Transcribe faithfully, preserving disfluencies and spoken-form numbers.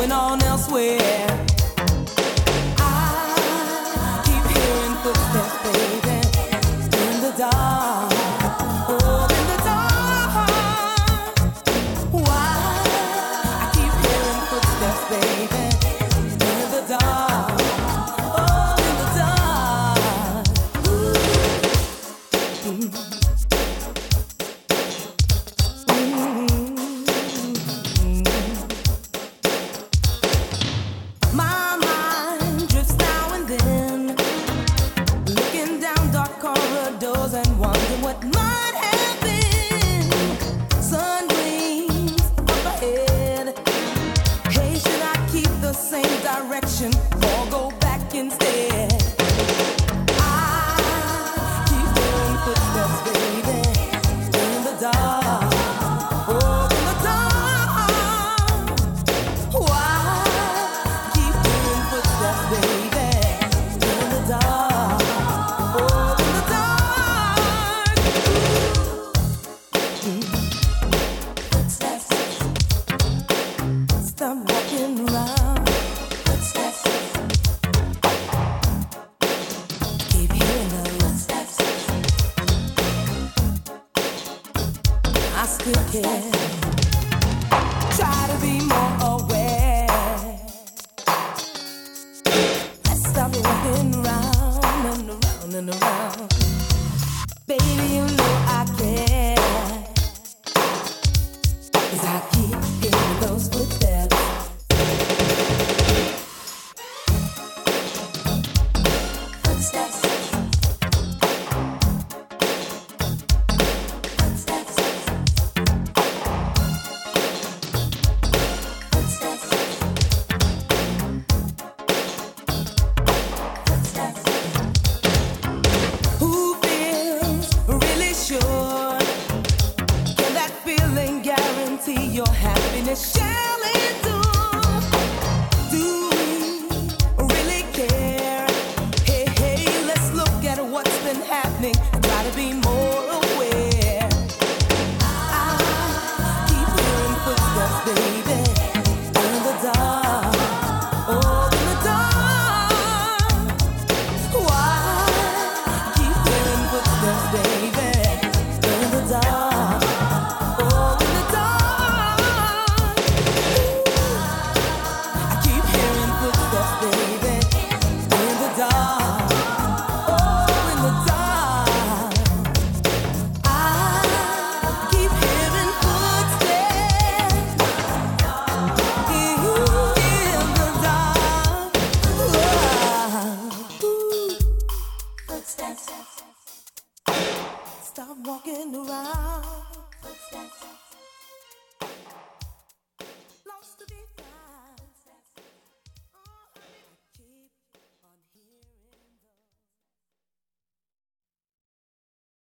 going on elsewhere. I keep hearing footsteps, baby, in the dark. Oh, in the dark. Why? I keep hearing footsteps, baby, in the dark. Oh, in the dark. Ooh. Mm. What might have been? Sun gleams up ahead. Hey, should I keep the same direction or go back instead? I keep hearing footsteps, baby, in the dark. Oh, in the dark. Why keep hearing footsteps, baby, in the dark? Oh, in the dark. Stop walking around. Footsteps. Keep hearing those footsteps. I still care. Try to be more aware. Let's stop walking around and around and around. Baby, you know I care.